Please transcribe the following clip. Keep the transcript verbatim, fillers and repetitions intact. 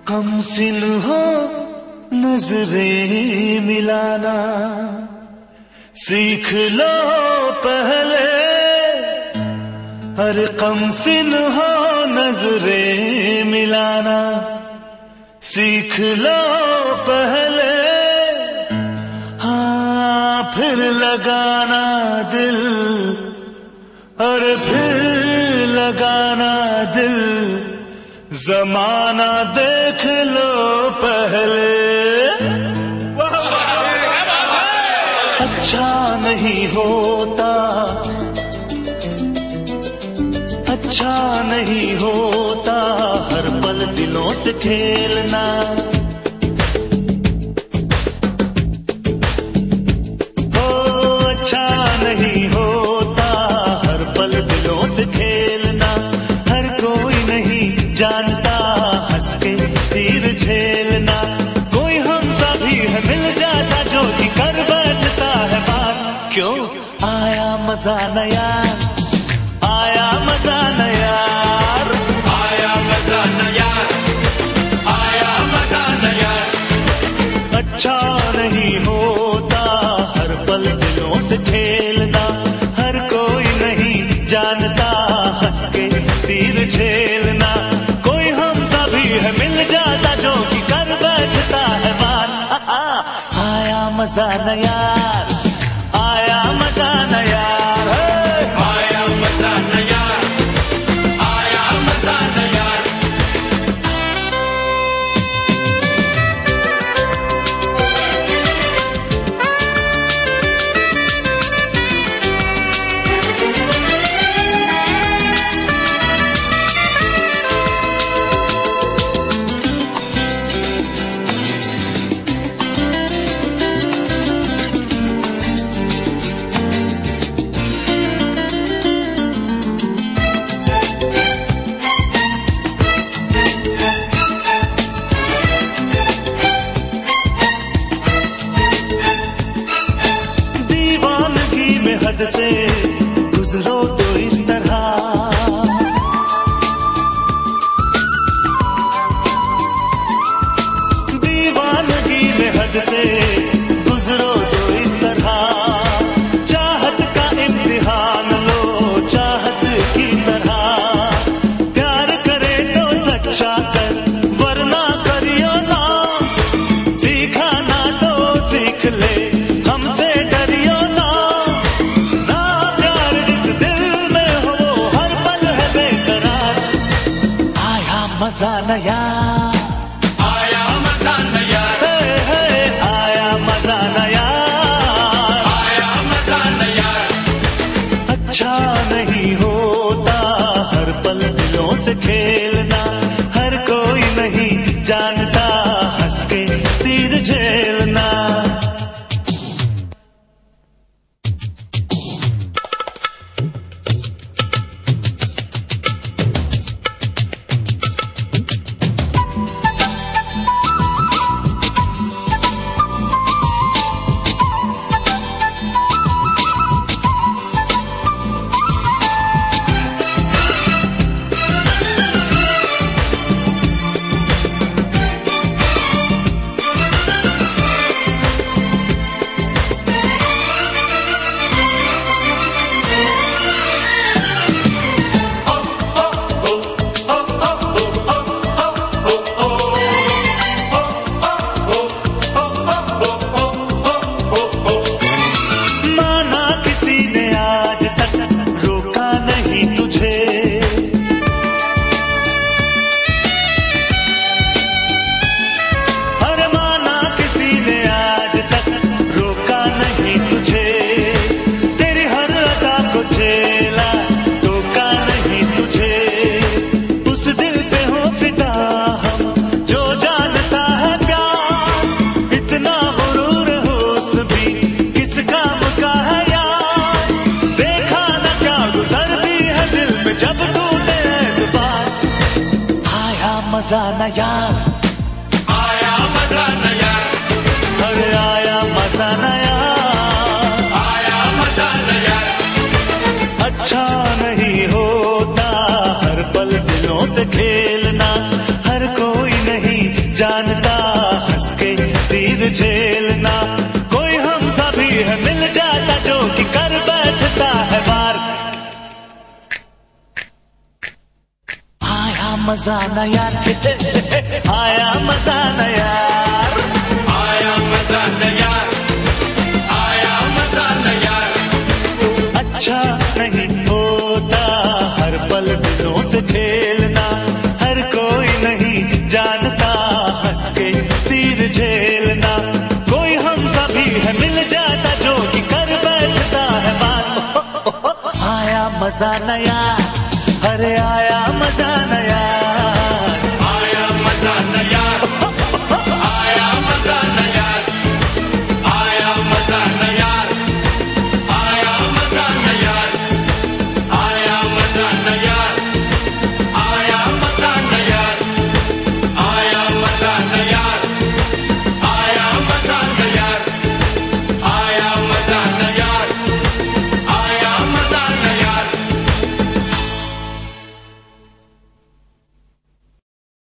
कमसिन हो नजरें मिलाना, सीख लो पहले। हर कमसिन हो नजरें मिलाना, सीख लो पहले। हाँ फिर लगाना दिल, और फिर लगाना दिल। जमाना देख लो पहले। अच्छा नहीं होता, अच्छा नहीं होता हर पल दिलों से खेलना। ओ अच्छा नहीं होता हर पल दिलों से खेलना। हर कोई नहीं जानता हंस के तीर झेलना। कोई हम सा भी है मिल जाता जो कि कर बैठता है बात। क्यों आया मजा नया, आया मजा नया, आया मजा नया, आया मजा नया। अच्छा नहीं होता हर पल दिलों से खेलना। हर कोई नहीं जानता हंस के तीर झेलना। कोई हम सा भी है मिल जाता जो कि कर बैठता है बात। आया मजा नया, आया मजा नया, आया मजा नया, आया मजा नया। हद से गुजरो तो इस तरह, दीवानगी में हद से गुजरो तो इस तरह। चाहत का इम्तिहान लो चाहत की तरह। प्यार करे तो सच्चा कर वरना करियो ना। सीखा ना तो सीख ले हमसे डरियो ना। मजा नया, आया मजा नया, हे हे आया मजा नया, आया मजा नया। अच्छा नहीं होता हर पल दिलों से खेलना। हर कोई नहीं जानता हंस के तीर झेलना। मजा नया, आया मजा नया, अरे आया मजा नया, आया मजा नया। अच्छा नहीं होता हर पल दिलों से खेलना। हर कोई नहीं आया मजा न यार, आया मजा न यार, आया मजा न यार, आया मजा न यार। अच्छा नहीं होता हर पल दिलों से खेलना, हर कोई नहीं जानता हंस के तीर झेलना। कोई हम सभी है मिल जाता जो कि कर बैठता है बात। आया मजा न यार, अरे आया मजा न